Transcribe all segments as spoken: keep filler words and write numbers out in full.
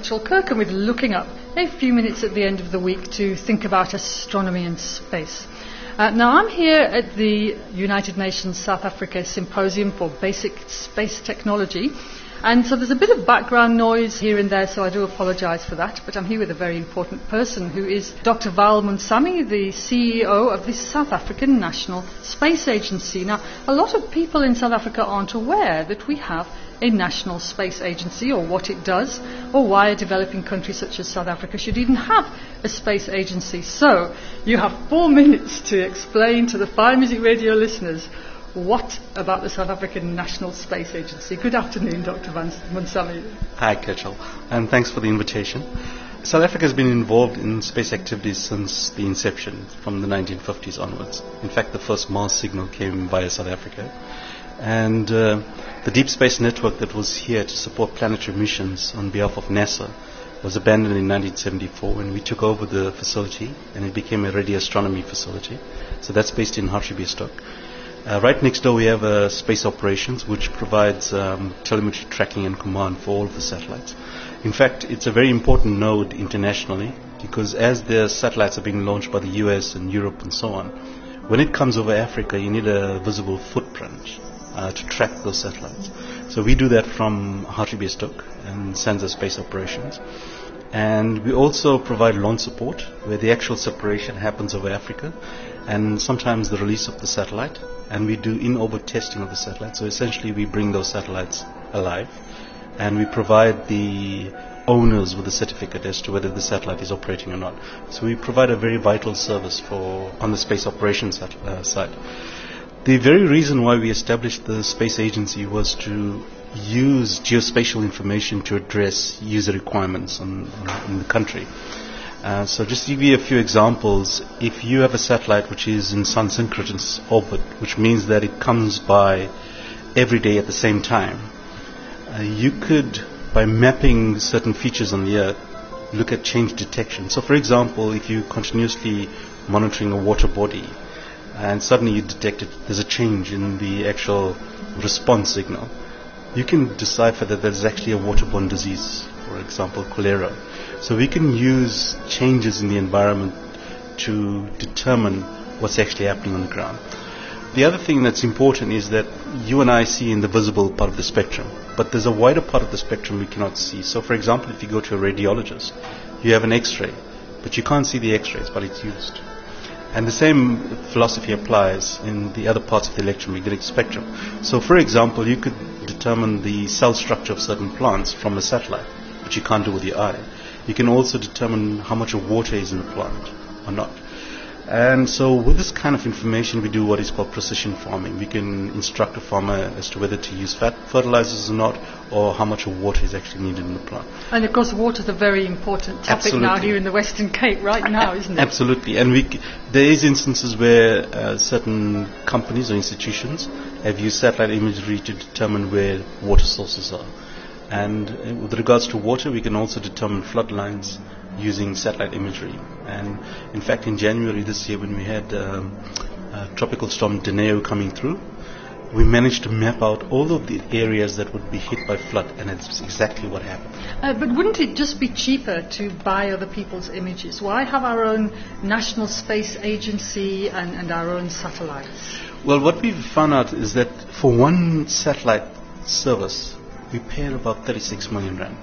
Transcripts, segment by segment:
Ketchel Kirkham with Looking Up, a few minutes at the end of the week to think about astronomy and space. Uh, now I'm here at the United Nations South Africa Symposium for Basic Space Technology, and so there's a bit of background noise here and there, so I do apologise for that, but I'm here with a very important person who is Doctor Val Munsami, the C E O of the South African National Space Agency. Now, a lot of people in South Africa aren't aware that we have a national space agency, or what it does, or why a developing country such as South Africa should even have a space agency. So, you have four minutes to explain to the Fine Music Radio listeners what about the South African National Space Agency. Good afternoon, Doctor Van Munsami. Hi, Ketchel, and thanks for the invitation. South Africa has been involved in space activities since the inception, from the nineteen fifties onwards. In fact, the first Mars signal came via South Africa. And uh, the Deep Space Network that was here to support planetary missions on behalf of NASA was abandoned in nineteen seventy-four when we took over the facility, and it became a radio astronomy facility. So that's based in Hartbeespoort. Uh, right next door we have uh, Space Operations, which provides um, telemetry tracking and command for all of the satellites. In fact, it's a very important node internationally, because as the satellites are being launched by the U S and Europe and so on, when it comes over Africa, you need a visible footprint uh, to track those satellites. So we do that from Hartbeespoort and Sansa Space Operations. And we also provide launch support, where the actual separation happens over Africa, and sometimes the release of the satellite, and we do in-orbit testing of the satellite. So essentially we bring those satellites alive, and we provide the owners with a certificate as to whether the satellite is operating or not. So we provide a very vital service for on the space operations sat- uh, side. The very reason why we established the space agency was to use geospatial information to address user requirements on, on, in the country. Uh, so just to give you a few examples, if you have a satellite which is in sun-synchronous orbit, which means that it comes by every day at the same time, uh, you could, by mapping certain features on the Earth, look at change detection. So for example, if you're continuously monitoring a water body, and suddenly you detect it, there's a change in the actual response signal, you can decipher that there's actually a waterborne disease, for example, cholera. So we can use changes in the environment to determine what's actually happening on the ground. The other thing that's important is that you and I see in the visible part of the spectrum, but there's a wider part of the spectrum we cannot see. So for example, if you go to a radiologist, you have an X-ray, but you can't see the X-rays, but it's used. And the same philosophy applies in the other parts of the electromagnetic spectrum. So for example, you could determine the cell structure of certain plants from a satellite, which you can't do with your eye. You can also determine how much of water is in the plant or not. And so with this kind of information, we do what is called precision farming. We can instruct a farmer as to whether to use fat fertilizers or not, or how much of water is actually needed in the plant. And of course, water is a very important topic Absolutely. now here in the Western Cape right now, isn't it? Absolutely. And we, c- there is instances where uh, certain companies or institutions have used satellite imagery to determine where water sources are. And uh, with regards to water, we can also determine flood lines using satellite imagery. And in fact, in January this year, when we had um, uh, tropical storm Dineo coming through, we managed to map out all of the areas that would be hit by flood, and it's exactly what happened. Uh, but wouldn't it just be cheaper to buy other people's images? Why have our own National Space Agency and, and our own satellites? Well, what we've found out is that for one satellite service, we pay about thirty-six million rand.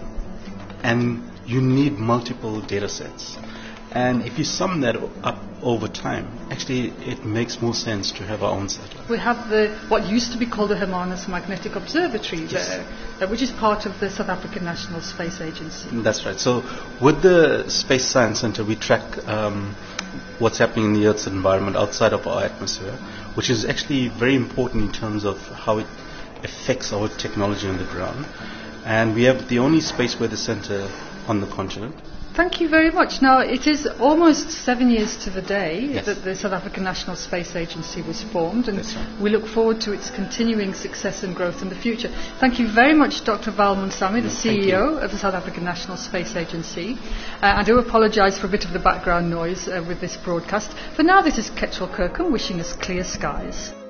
And you need multiple data sets. And if you sum that up over time, actually it makes more sense to have our own satellite. We have the what used to be called the Hermanus Magnetic Observatory Yes. there, uh, which is part of the South African National Space Agency. That's right. So with the Space Science Center, we track um, what's happening in the Earth's environment outside of our atmosphere, which is actually very important in terms of how it affects our technology on the ground. And we have the only space weather center on the continent. Thank you very much. Now, it is almost seven years to the day Yes. that the South African National Space Agency was formed, and That's right. we look forward to its continuing success and growth in the future. Thank you very much, Doctor Val Munsami, the No, thank C E O you. of the South African National Space Agency. Uh, I do apologise for a bit of the background noise uh, with this broadcast. For now, this is Ketchel Kirkham wishing us clear skies.